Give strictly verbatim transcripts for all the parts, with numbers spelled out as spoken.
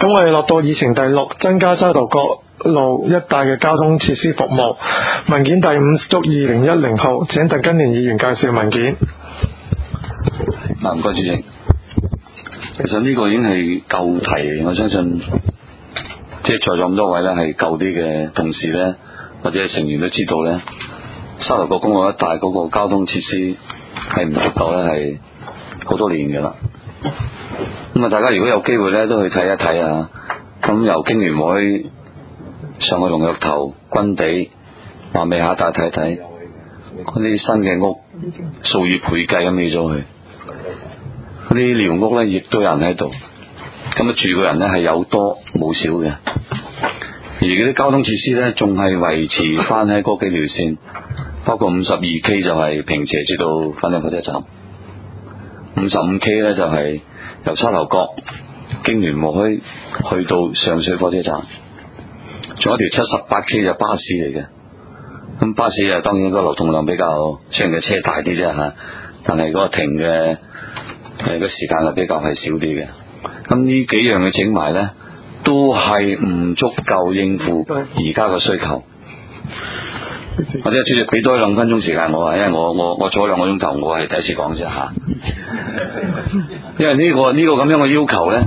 咁我哋落到議程第六，增加沙頭角路一帶嘅交通設施服務。文件第五捉二零一零號，請鄧根年議員介紹文件。 唔該主席，其實呢個已經係舊題，我相信即係在座咁多位咧係舊啲嘅同事咧或者成員都知道咧，沙頭角公路一帶嗰個交通設施係唔足夠咧，係好多年嘅啦。咁啊，大家如果有機會咧都去睇一睇啊。咁由經聯會上去龍躍頭、軍地、華美下大睇睇嗰啲新嘅屋，數以倍計咁起咗去。嗰啲寮屋咧亦都有人喺度，咁啊住嘅人咧係有多冇少嘅。而嗰啲交通設施咧仲係維持翻喺嗰幾條線，包括五十二 K 就係平斜至到粉嶺火車站，五十五 K 咧就係由沙頭角經聯會去到上水火車站，仲有一條七十八 K 就巴士嚟嘅。咁巴士啊當然個流動量比較雖然嘅車大啲啫吓，但係嗰個停嘅誒個時間係比較係少啲嘅。咁呢幾樣嘅整埋咧都係唔足夠應付而家嘅需求。或者主席俾多兩分鐘時間我啊，因為我我我坐兩個鐘頭，我係第一次講啫吓。因為呢、這個呢、這個咁樣嘅要求咧，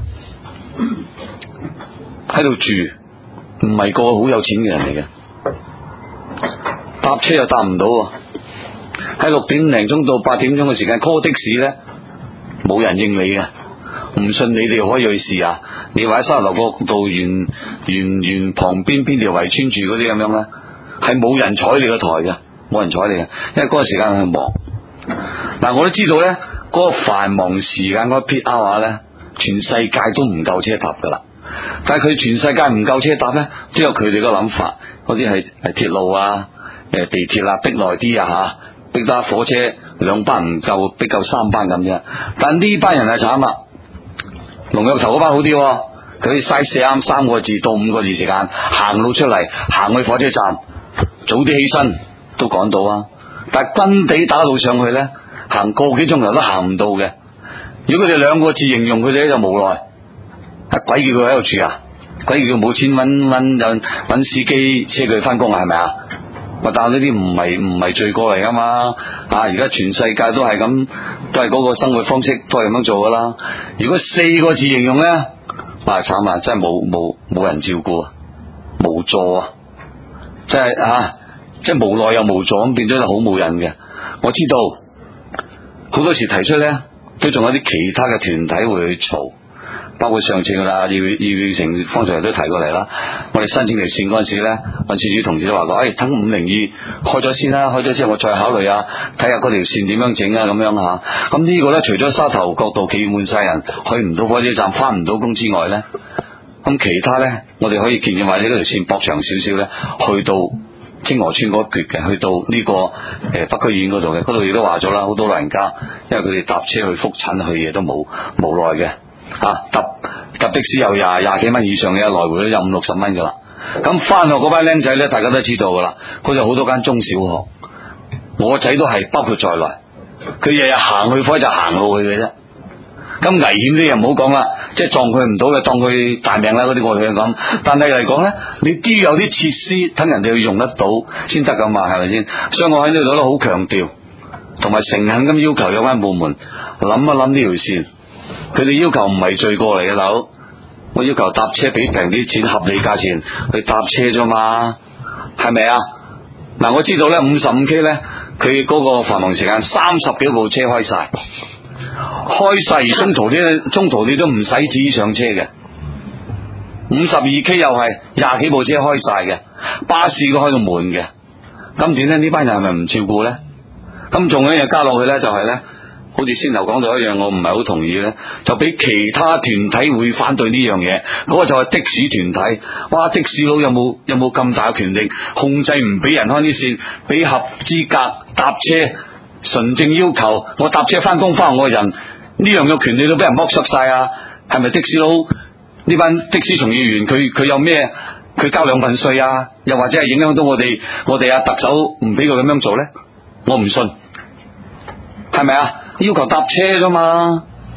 喺度住唔係個好有錢嘅人嚟嘅，搭車又搭唔到。喺六點零鐘到八點鐘嘅時間 call 的士咧，冇人應你嘅。唔信你哋可以去試下，你話喺沙頭角道沿沿沿旁邊邊條圍村住嗰啲咁樣咧，係冇人睬你個台嘅，冇人睬你嘅，因為嗰個時間係忙。嗱，我都知道咧，嗰、嗰個繁忙時間嗰 peak hour 咧，全世界都唔夠車搭噶啦。但係佢全世界唔夠車搭咧，都有佢哋個諗法。嗰啲係係鐵路啊，誒地鐵啊，逼耐啲啊吓，逼得火車兩班唔夠，逼夠三班咁啫。但呢班人係慘啦。龍躍頭嗰班好啲，佢嘥四啱三個字到五個字時間行路出嚟，行去火車站，早啲起身都趕到啊！但係軍地打路上去咧，行個幾鐘頭都行唔到嘅。如果佢哋兩個字形容佢哋咧，就無奈，啊鬼叫佢喺度住啊，鬼叫佢冇錢搵搵搵搵司機車佢翻工啊，係咪啊？但係呢啲唔係唔係罪過嚟噶嘛？啊！而家全世界都係咁，都係嗰個生活方式，都係咁樣做噶啦。如果四個字形容咧，哇慘啊！真係冇冇冇人照顧啊，無助啊，即係啊，即係無奈又無助咁，變咗就好冇癮嘅。我知道好多時提出咧，都仲有啲其他嘅團體會去嘈。包括上次噶啦，葉葉成方才都提過嚟啦。我哋申請條線嗰陣時咧，運輸署同事都話過，誒、哎，等五零二開咗先啦，開咗之後我再考慮啊，睇下嗰條線點樣整啊，咁樣吓。咁呢個咧，除咗沙頭角道企滿晒人，去唔到火車站，翻唔到工之外咧，咁其他咧，我哋可以建議話呢條線駁長少少咧，去到清河村嗰橛嘅，去到呢、這個誒、呃、北區醫院嗰度嘅，嗰度亦都話咗啦，好多老人家，因為佢哋搭車去復診去嘢都冇無奈嘅。啊，搭搭的士有廿廿幾蚊以上嘅，來回都有五六十蚊噶啦。咁翻學嗰班僆仔咧，大家都知道噶啦，佢有好多間中小學，我個仔都係包括在內。佢日日行去火車站行路去嘅啫。咁危險啲又唔好講啦，即係撞佢唔到嘅，當佢大命啦嗰啲我哋咁。但係嚟講咧，你都要有啲設施，等人哋去用得到先得噶嘛，係咪先？所以我喺呢度都好強調，同埋誠懇咁要求有關部門諗一諗呢條線。佢哋要求唔係罪過嚟嘅樓，我要求搭車俾平啲錢，合理價錢去搭車啫嘛，係咪啊？嗱，我知道咧五十五 K 咧，佢嗰個繁忙時間三十幾部車開晒，開晒而中途啲中途你都唔使自己上車嘅。五十二 K 又係廿幾部車開晒嘅，巴士都開到滿嘅。咁點咧？呢班人係咪唔照顧咧？咁仲有一樣加落去咧，就係咧。好似先頭講到一樣，我唔係好同意咧，就俾其他團體會反對呢樣嘢。嗰個就係的士團體，哇！的士佬有冇有冇咁大嘅權力控制唔俾人開啲線，俾合資格搭車純正要求我搭車翻工翻學嘅人呢樣嘅權利都俾人剝削晒啊？係咪的士佬呢班的士從業員佢佢有咩？佢交兩份稅啊？又或者係影響到我哋我哋啊特首唔俾佢咁樣做咧？我唔信，係咪啊？要求搭車啫嘛，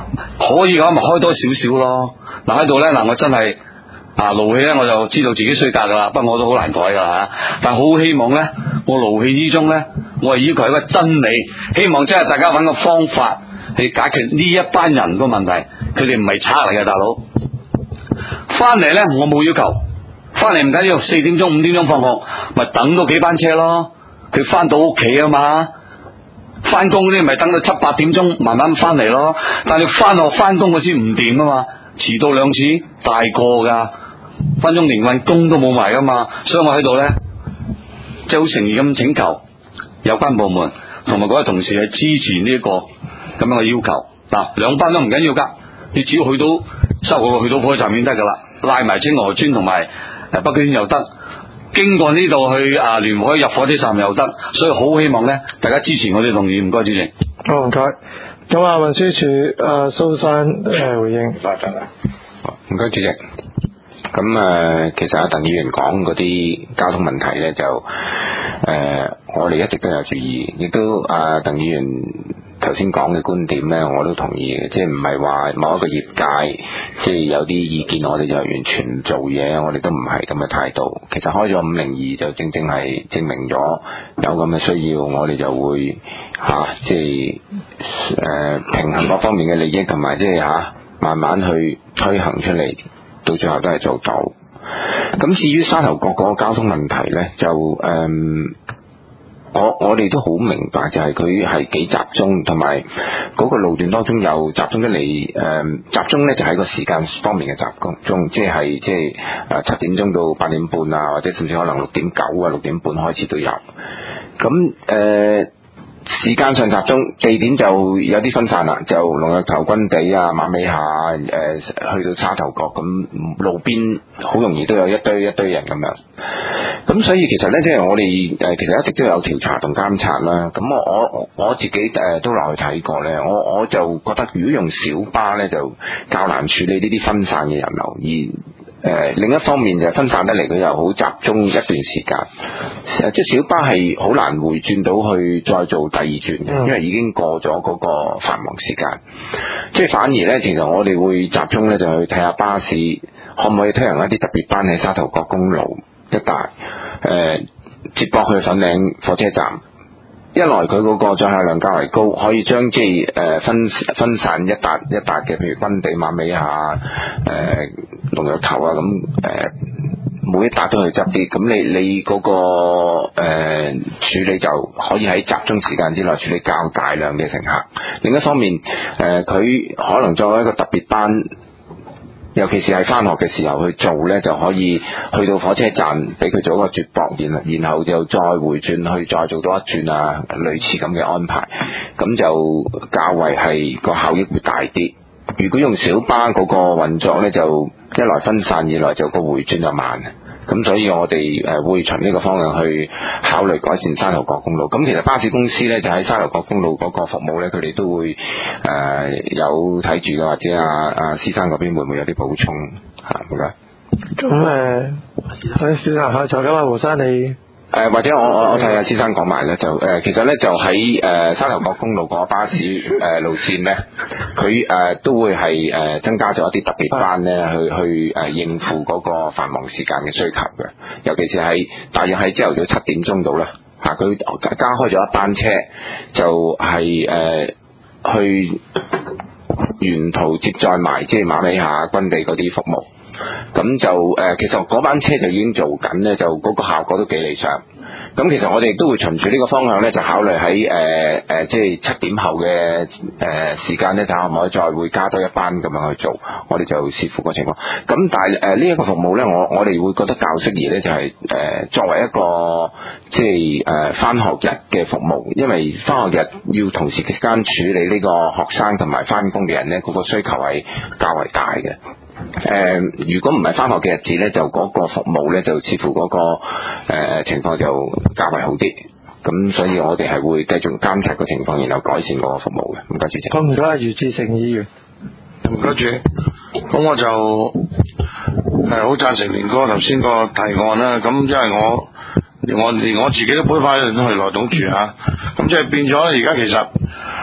可以嘅話咪開多少少咯。嗱喺度咧，嗱我真係啊勞氣咧，我就知道自己衰格噶啦，不過我都好難改噶吓。但好希望咧，我勞氣之中咧，我係要求一個真理，希望真係大家揾個方法去解決呢一班人個問題。佢哋唔係賊嚟嘅，大佬。翻嚟咧，我冇要求，翻嚟唔緊要，四點鐘五點鐘放學，咪等到幾班車咯。佢翻到屋企啊嘛。翻工嗰啲咪等到七八點鐘慢慢翻嚟咯，但係翻學翻工嗰時唔掂啊嘛，遲到兩次大個噶，分鐘連份工都冇埋噶嘛，所以我喺度咧，即係好誠意咁請求有關部門同埋嗰位同事係支持呢一個咁樣嘅要求。嗱，兩班都唔緊要噶，你只要去到沙頭角去到火車站已經得噶啦，拉埋清河村同埋誒北京又得。經過呢度去啊聯和入火車站又得，所以好希望咧大家支持我哋動議，唔該主席。 好唔該。咁啊運輸署啊蘇珊誒回應。唔該晒。 唔該主席。咁誒、呃，其實阿鄧議員講嗰啲交通問題咧，就誒、呃、我哋一直都有注意，亦都阿鄧議員頭先講嘅觀點咧，我都同意嘅，即係唔係話某一個業界即係有啲意見，我哋就完全唔做嘢，我哋都唔係咁嘅態度。其實開咗五零二就正正係證明咗有咁嘅需要，我哋就會嚇、啊、即係誒、呃、平衡各方面嘅利益，同埋即係嚇慢慢去推行出嚟，到最後都係做到。咁至於沙頭角嗰個交通問題咧，就誒。呃我我哋都好明白，就係佢係幾集中，同埋嗰個路段當中又集中得嚟，誒、呃、集中咧就喺個時間方面嘅集中，即係即係誒七點鐘到八點半啊，或者甚至可能六點九啊、六點半開始都有。咁誒、呃、時間上集中，地點就有啲分散啦，就龍躍頭、軍地啊、馬尾下誒、呃、去到沙頭角，咁路邊好容易都有一堆一堆人咁樣。咁所以其實咧，即係我哋誒，其實一直都有調查同監察啦。咁我我我自己誒都落去睇過咧，我我就覺得如果用小巴咧，就較難處理呢啲分散嘅人流，而誒、呃、另一方面就分散得嚟，佢又好集中一段時間。即係小巴係好難回轉到去再做第二轉嘅，因為已經過咗嗰個繁忙時間。即係反而咧，其實我哋會集中咧，就去睇下巴士可唔可以推行一啲特別班喺沙頭角公路一帶，誒、呃、接駁去粉嶺火車站。一來佢嗰個載客量較為高，可以將即係誒分分散一笪一笪嘅，譬如軍地、馬尾下、誒龍躍頭啊，咁誒、呃、每一笪都去執啲。咁你你嗰、那個誒、呃、處理就可以喺集中時間之內處理較大量嘅乘客。另一方面，誒佢可能作為一個特別班。尤其是係返學嘅時候去做呢，就可以去到火車站俾佢做一個接駁，然然後就再回轉去再做多一轉啊，類似咁嘅安排，咁就較為係個效益會大啲。如果用小巴嗰個運作呢，就一來分散，二來就個回轉就慢。咁所以我哋誒會循呢個方向去考慮改善沙頭角公路。咁其實巴士公司咧就喺沙頭角公路嗰個服務咧，佢哋都會誒、呃、有睇住嘅，或者阿阿施生嗰邊會唔會有啲補充嚇？唔該。 咁誒，喺試下下就咁啊，胡生你。 誒、呃、或者我我我睇下先生講埋咧，就誒、呃、其實咧就喺誒、呃、沙頭角公路嗰個巴士誒、呃、路線咧，佢誒、呃、都會係誒、呃、增加咗一啲特別班咧，去去誒、呃、應付嗰個繁忙時間嘅需求嘅，尤其是係大約喺朝頭早七點鐘度啦，嚇佢加開咗一班車，就係、是、誒、呃、去沿途接載埋即係馬尾下軍地嗰啲服務。咁就誒、呃，其實嗰班車就已經做緊咧，就嗰個效果都幾理想。咁其實我哋亦都會循住呢個方向咧，就考慮喺誒誒，即係七點後嘅誒、呃、時間咧，睇下可唔可以再會加多一班咁樣去做。我哋就視乎個情況。咁但係誒呢一個服務咧，我我哋會覺得較適宜咧，就係、是、誒、呃、作為一個即係誒返學日嘅服務，因為返學日要同時間處理呢個學生同埋返工嘅人咧，嗰、那個需求係較為大嘅。誒、呃，如果唔係返學嘅日子咧，就嗰個服務咧，就似乎嗰、那個誒、呃、情況就較為好啲。咁所以我哋係會繼續監察個情況，然後改善嗰個服務嘅。唔該主席。 好，唔該，余志成議員。 唔該主席。咁我就係好贊成連哥頭先個提案啦。咁因為我我連我自己都搬翻去羅東住嚇，咁即係變咗而家其實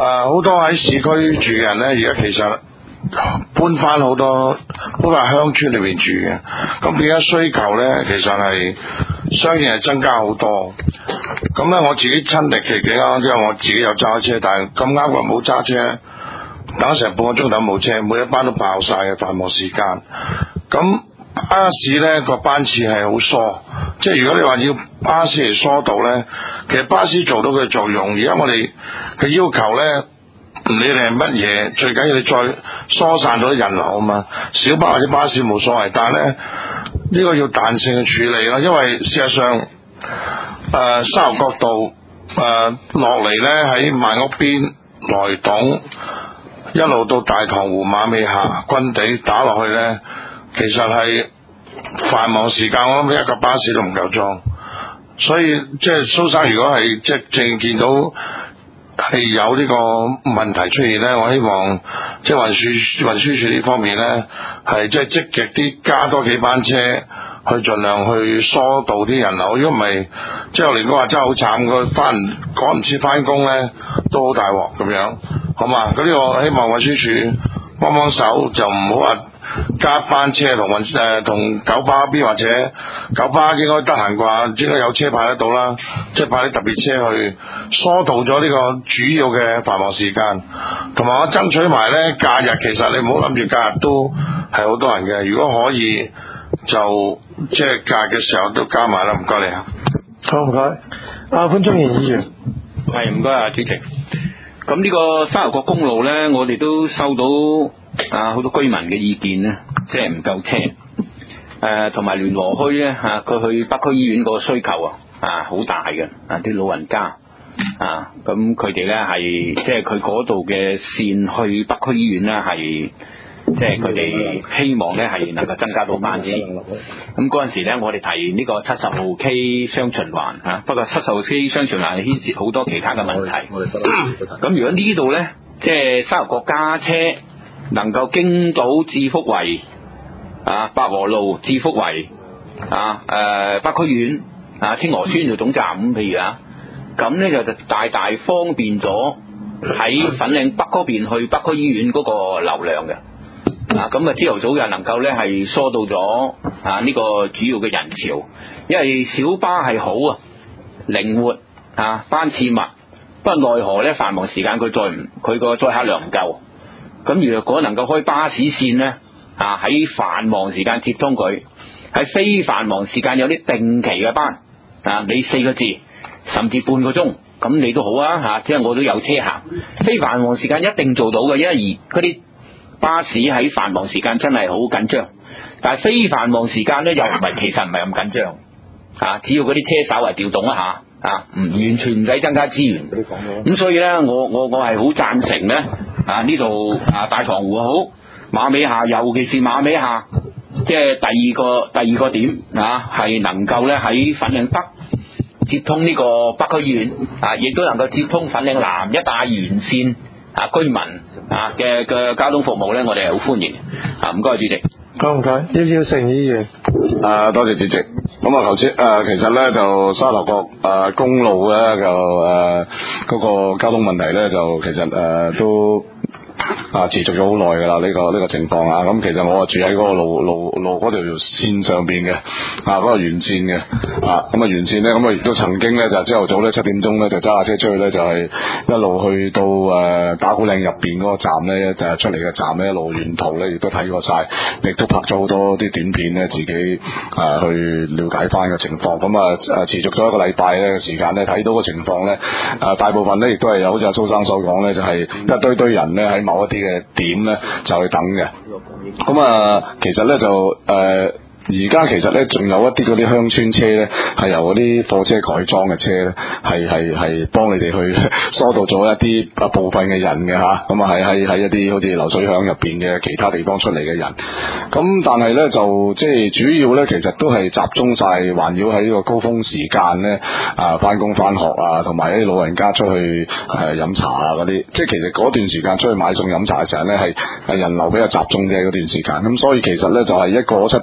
呃、好多喺市區住嘅人呢，而家其實搬翻好多搬翻鄉村裏面住嘅，咁變咗需求呢，其實係相應係增加好多。咁咧我自己親歷其境啊，因為我自己有揸車，但係咁啱我冇揸車，等成半個鐘頭冇車，每一班都爆晒嘅繁忙時間。咁巴士呢個班次係好疏，即係如果你話要巴士嚟疏導呢，其實巴士做到佢嘅作用。而家我哋嘅要求呢，唔理你係乜嘢，最緊要你再疏散咗啲人流啊嘛。小巴或者巴士冇所謂，但係咧呢、呢個要彈性去處理咯，因為事實上誒、呃、沙頭角道誒落嚟咧喺萬屋邊來董一路到大棠湖馬尾下軍地打落去咧，其實係繁忙時間，我諗一架巴士都唔夠裝。所以即係蘇生如果係即係正見到係有呢個問題出現呢，我希望即係運輸運輸署呢方面呢，係即係積極啲加多幾班車，去盡量去疏導啲人流。如果唔係，即係我哋講話真係好慘，佢翻趕唔切翻工呢，都好大鑊咁樣，好嘛？咁呢個希望運輸署幫幫手，就唔好話加班車同運誒同九巴邊，或者九巴應該得閒啩，應該有車派得到啦，即係派啲特別車去疏導咗呢個主要嘅繁忙時間，同埋我爭取埋呢假日，其實你唔好諗住假日都係好多人嘅，如果可以就即係假日嘅時候都加埋啦，唔該你啊。 好，唔該。阿潘宗賢議員， 係唔該啊，主席。咁呢個沙頭角公路呢，我哋都收到啊好多居民嘅意見呢，即係唔夠車，誒同埋聯和墟呢，嚇、啊，佢去北區醫院個需求啊啊好大嘅啊啲老人家啊，咁佢哋呢係即係佢嗰度嘅線去北區醫院呢係。即係佢哋希望咧係能夠增加到班次，咁嗰陣時咧我哋提呢個七十號 K 雙循環嚇，不過七十號 K 雙循環牽涉好多其他嘅問題。咁如果呢度咧，即係沙頭角加車能夠經到置福圍啊、百和路、置福圍啊、誒北區苑啊、清河村做總站咁，譬如啊，咁咧就大大方便咗喺粉嶺北嗰邊去北區醫院嗰個流量嘅。啊，咁啊，朝頭早又能夠咧係疏導咗啊呢、這個主要嘅人潮，因為小巴係好啊，靈活啊，班次密，不過奈何咧繁忙時間佢載唔佢個載客量唔夠，咁如果能夠開巴士線咧啊喺繁忙時間接通佢，喺非繁忙時間有啲定期嘅班啊，你四個字甚至半個鐘，咁你都好啊嚇，即係我都有車行，非繁忙時間一定做到嘅，因為而嗰啲巴士喺繁忙時間真係好緊張，但係非繁忙時間咧又唔係，其實唔係咁緊張啊！只要嗰啲車稍為調動一下啊，唔完全唔使增加資源。咁所以咧，我我我係好贊成咧啊！呢度啊大棠湖好，馬尾下，尤其是馬尾下，即係第二個第二個點啊，係能夠咧喺粉嶺北接通呢個北區醫院啊，亦都能夠接通粉嶺南一帶沿線啊居民啊嘅嘅交通服務咧，我哋係好歡迎啊！唔該，主席。 好唔該，葉耀成議員。 啊，多謝主席。咁啊，頭先誒，其實咧就沙頭角誒公路咧就誒嗰、呃那個交通問題咧就其實誒、呃、都。啊，持續咗好耐噶啦，呢、這個呢、這個情況啊，咁其實我啊住喺嗰個路路路嗰條線上邊嘅，啊嗰、那個沿線嘅，啊咁啊沿線咧，咁啊亦都曾經咧就朝頭早咧七點鐘咧就揸下車出去咧就係、是、一路去到誒、呃、打鼓嶺入邊嗰個站咧就係、是、出嚟嘅站咧，一路沿途咧亦都睇過晒，亦都拍咗好多啲短片咧，自己啊去了解翻個情況，咁啊誒持續咗一個禮拜咧嘅時間咧，睇到個情況咧，啊大部分咧亦都係有好似阿蘇生所講咧，就係、是、一堆堆人咧喺某一啲嘅點咧就去等嘅，咁啊，其實咧就誒。呃而家其實咧，仲有一啲嗰啲鄉村車咧，係由嗰啲貨車改裝嘅車咧，係係係幫你哋去疏導咗一啲部分嘅人嘅嚇，咁啊係喺喺一啲好似流水響入邊嘅其他地方出嚟嘅人，咁但係咧就即係主要咧，其實都係集中晒環繞喺呢個高峰時間咧，啊翻工翻學啊，同埋啲老人家出去誒飲、呃、茶啊嗰啲，即係其實嗰段時間出去買餸飲茶嘅時候咧，係係人流比較集中嘅嗰段時間，咁所以其實咧就係、是、一個七點三先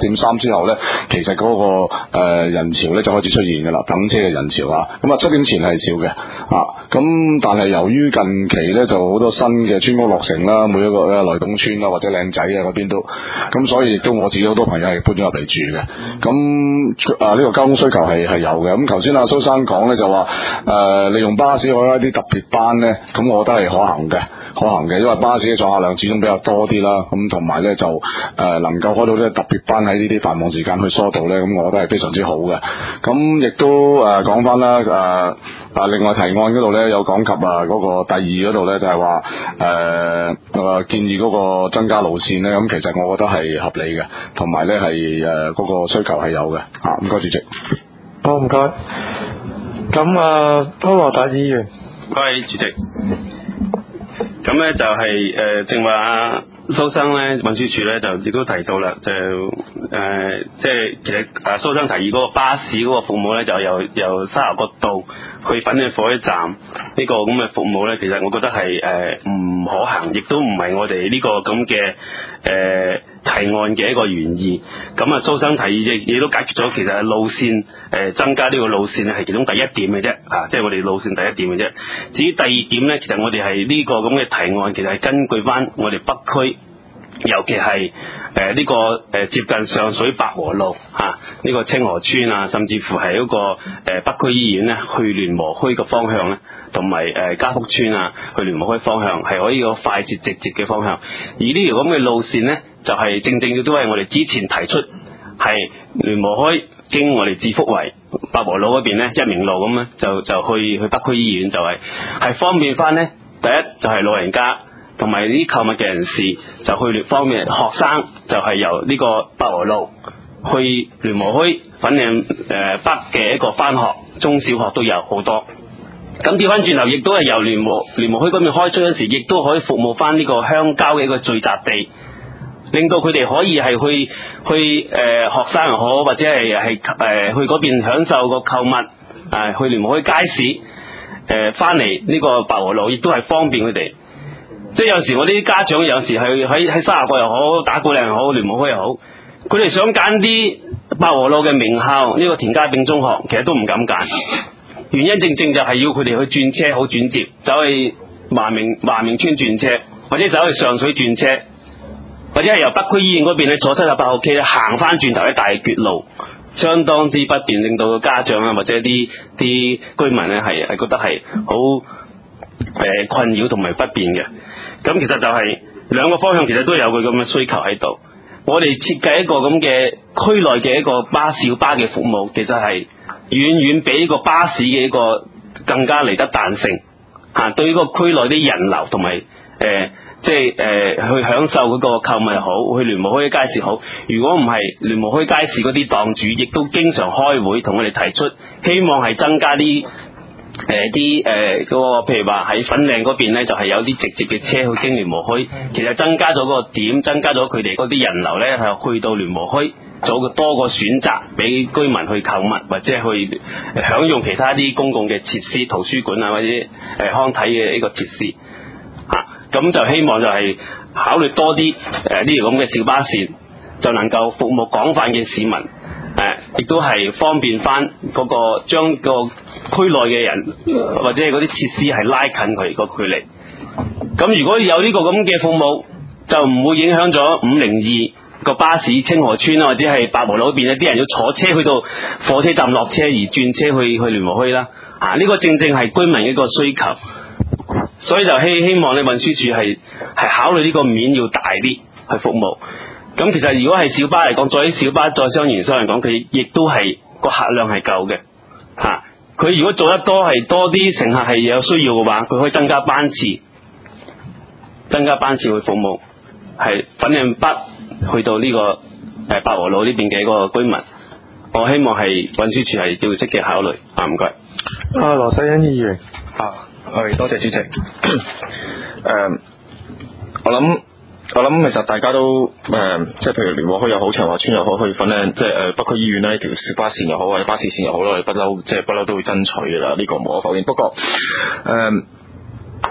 之後咧，其實嗰、那個誒、呃、人潮咧就開始出現㗎啦，等車嘅人潮啊。咁啊七點前係少嘅啊，咁但係由於近期咧就好多新嘅村屋落成啦，每一個咧來東村啦或者靚仔啊嗰邊都，咁所以亦都我自己好多朋友係搬咗入嚟住嘅。咁啊呢、這個交通需求係係有嘅。咁頭先阿蘇生講咧就話誒、呃、利用巴士開一啲特別班咧，咁我覺得係可行嘅，可行嘅，因為巴士嘅載客量始終比較多啲啦。咁同埋咧就誒、呃、能夠開到啲特別班喺呢啲繁忙時間去疏導咧，咁我覺得係非常之好嘅。咁亦都誒講翻啦誒啊另外提案嗰度咧有講及啊嗰個第二嗰度咧就係話誒誒建議嗰個增加路線咧，咁其實我覺得係合理嘅，同埋咧係誒嗰個需求係有嘅。啊，唔該主席。 好，唔該。咁啊，柯羅達議員， 唔該主席。咁咧就係、是、誒，正話阿蘇生咧運輸署咧就亦都提到啦，就誒、呃、即係其實誒蘇生提議嗰個巴士嗰個服務咧，就由由沙頭角道去粉嶺火車站呢個咁嘅服務咧，其實我覺得係誒唔可行，亦都唔係我哋呢個咁嘅誒提案嘅一個原意。咁啊，蘇生提議亦亦都解決咗其實路線誒、呃、增加呢個路線係其中第一點嘅啫，啊，即係我哋路線第一點嘅啫。至於第二點咧，其實我哋係呢個咁嘅提案，其實係根據翻我哋北區。尤其係誒呢個誒、呃、接近上水白和路嚇，呢、啊這個清河村啊，甚至乎係嗰、那個誒、呃、北區醫院咧去聯和墟嘅方向咧，同埋誒嘉福村啊去聯和墟方向係可以個快捷直接嘅方向。而呢條咁嘅路線咧，就係、是、正正亦都係我哋之前提出係聯和墟經我哋至福圍白和路嗰邊咧一明路咁咧，就就去去北區醫院就係、是、係方便翻咧。第一就係老人家。同埋啲購物嘅人士就去聯方面，學生就係由呢個白和路去聯和墟粉嶺誒北嘅一個返學，中小學都有好多。咁調翻轉頭，亦都係由聯和聯和墟嗰邊開出嗰時，亦都可以服務翻呢個鄉郊嘅一個聚集地，令到佢哋可以係去去誒、呃、學生又好，或者係係誒去嗰邊享受個購物，誒、呃、去聯和墟街市誒翻嚟呢個白和路，亦都係方便佢哋。即係有時我啲家長有時係喺喺沙頭角又好，打鼓嶺又好，聯和墟又好，佢哋想揀啲白和路嘅名校，呢、這個田家炳中學，其實都唔敢揀。原因正正就係要佢哋去轉車好轉接，走去華明華明村轉車，或者走去上水轉車，或者係由北區醫院嗰邊咧坐七十八號 K 咧行翻轉頭一大橛路，相當之不便，令到家長啊或者啲啲居民咧係係覺得係好誒困擾同埋不便嘅。咁其實就係兩個方向，其實都有佢咁嘅需求喺度。我哋設計一個咁嘅區內嘅一個巴小巴嘅服務，其實係遠遠比呢個巴士嘅一個更加嚟得彈性嚇、啊。對於個區內啲人流同埋誒，即係誒、呃、去享受嗰個購物又好，去聯和墟街市好。如果唔係聯和墟街市嗰啲檔主，亦都經常開會同我哋提出，希望係增加啲。誒啲誒嗰個譬如話喺粉嶺嗰邊咧，就係、是、有啲直接嘅車去經聯和墟，其實增加咗嗰個點，增加咗佢哋嗰啲人流咧，係去到聯和墟做個多個選擇俾居民去購物，或者去享用其他啲公共嘅設施，圖書館啊或者誒、呃、康體嘅呢個設施嚇。咁、啊、就希望就係考慮多啲誒呢條咁嘅小巴線，就能夠服務廣泛嘅市民。誒，亦、呃、都係方便翻嗰個將個區內嘅人或者係嗰啲設施係拉近佢個距離。咁如果有呢個咁嘅服務，就唔會影響咗五零二個巴士清河村啊，或者係白和路嗰邊咧，啲人要坐車去到火車站落車而轉車去去聯和墟啦。啊，呢、這個正正係居民一個需求，所以就希希望你運輸署係係考慮呢個面要大啲去服務。咁其實如果係小巴嚟講，作為小巴載商營商嚟講，佢亦都係個客量係夠嘅嚇。佢、啊、如果做得多係多啲乘客係有需要嘅話，佢可以增加班次，增加班次去服務，係粉嶺北去到呢、這個誒、呃、白和路呢邊嘅嗰個居民。我希望係運輸署係要積極考慮啊！唔該。 啊，羅世恩議員啊，係多謝主席。誒、呃，我諗。我諗其實大家都誒、呃，即係譬如聯和墟又好，長華村又好，去粉嶺即係誒、呃、北區醫院呢條小巴線又好，或者巴士線又好啦，我哋不嬲即係不嬲都會爭取噶啦，呢、這個無可否認。不過誒、呃，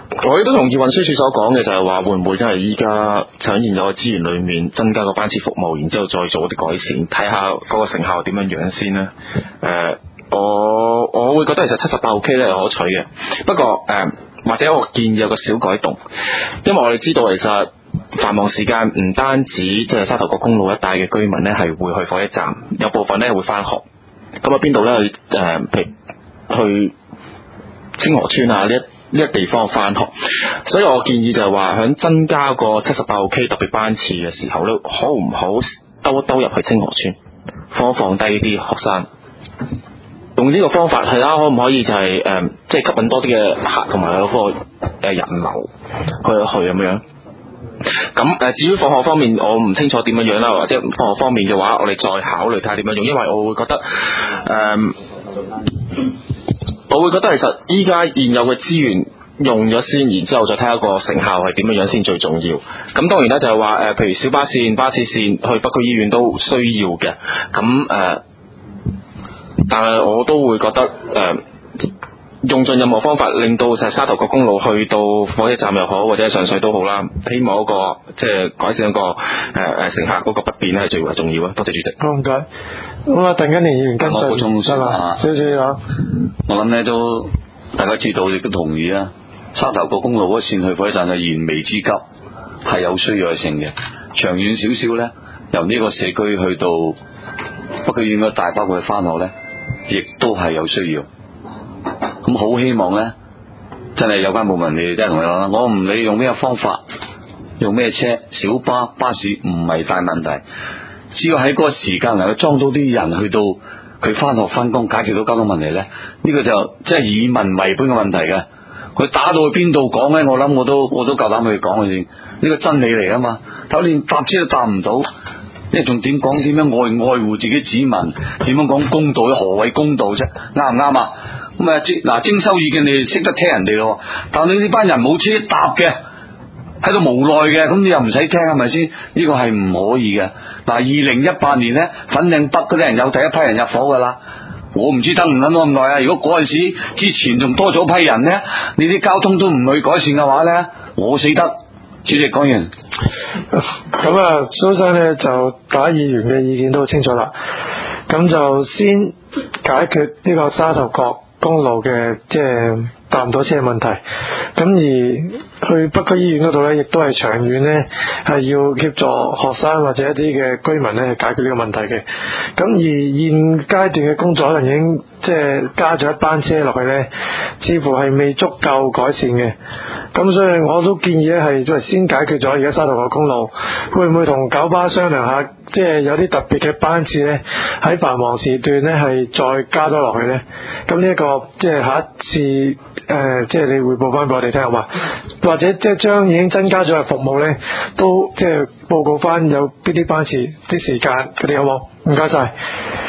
我亦都同意運輸署所講嘅，就係話會唔會真係依家喺現有嘅資源裏面增加個班次服務，然之後再做啲改善，睇下嗰個成效點樣樣先咧。誒、呃，我我會覺得其實七十八號 K 咧係可取嘅，不過誒、呃、或者我建議有個小改動，因為我哋知道其實繁忙時間唔單止即係沙頭角公路一帶嘅居民咧係會去火車站，有部分咧會返學，咁啊邊度咧去誒譬如去清河村啊呢一呢一地方返學，所以我建議就係話響增加個七十八號 K 特別班次嘅時候咧，可唔好兜一兜入去清河村，放一放低啲學生，用呢個方法係啦，可唔可以就係、是、誒、呃、即係吸引多啲嘅客同埋嗰個誒人流去去咁樣。咁誒，至於放學方面，我唔清楚點樣樣啦，或者放學方面嘅話，我哋再考慮睇下點樣用，因為我會覺得誒、呃，我會覺得其實依家現有嘅資源用咗先，然之後再睇下個成效係點樣樣先最重要。咁當然啦，就係話誒，譬如小巴線、巴士線去北區醫院都需要嘅。咁誒、呃，但係我都會覺得誒。呃用盡任何方法，令到就係沙頭角公路去到火車站又好，或者上水都好啦。希望嗰、那個即係改善一個誒誒、呃、乘客嗰個不便咧，係最為重要啊！多謝主席。 好唔該。咁啊，鄧根年議員跟進， 我補充少少少少啊。 我諗咧都大家知道，亦都同意啦。沙頭角公路嗰線去火車站嘅燃眉之急係有需要性嘅。長遠少少咧，由呢個社區去到北區醫院嗰帶，包括翻學咧，亦都係有需要。咁好希望咧，真係有關部門你哋真係同你講啦，我唔理用咩方法，用咩車，小巴、巴士唔係大問題，只要喺嗰個時間能夠裝到啲人去到佢翻學翻工，解決到交通問題咧，呢、呢個就即係以民為本嘅問題嘅。佢打到去邊度講咧，我諗我都我都夠膽去講嘅先，呢個真理嚟啊嘛。但連搭車都搭唔到，你仲點講點樣愛愛護自己子民？點樣講公道？何謂公道啫？啱唔啱啊？咁啊，嗱，徵收意見你識得聽人哋咯，但係你呢班人冇車搭嘅，喺度無奈嘅，咁你又唔使聽係咪先？呢個係唔可以嘅。嗱，二零一八年咧，粉嶺北嗰啲人有第一批人入伙噶啦，我唔知等唔等咁耐啊！如果嗰陣時之前仲多咗批人咧，你啲交通都唔去改善嘅話咧，我死得。主席講完。 咁啊，蘇生咧就打議員嘅意見都好清楚啦，咁就先解決呢個沙頭角公路嘅即係搭唔到車嘅問題，咁而去北區醫院嗰度咧，亦都係長遠咧係要協助學生或者一啲嘅居民咧解決呢個問題嘅。咁而現階段嘅工作可能已經即係加咗一班車落去咧，似乎係未足夠改善嘅。咁所以我都建議咧係即係先解決咗而家沙頭角公路，會唔會同九巴商量下，即係有啲特別嘅班次咧喺繁忙時段咧係再加多落去咧？咁呢一個即係下一次誒、呃，即係你匯報翻俾我哋聽好嘛？或者即係將已經增加咗嘅服務咧，都即係報告翻有邊啲班次、啲時間嗰啲好冇？唔該晒。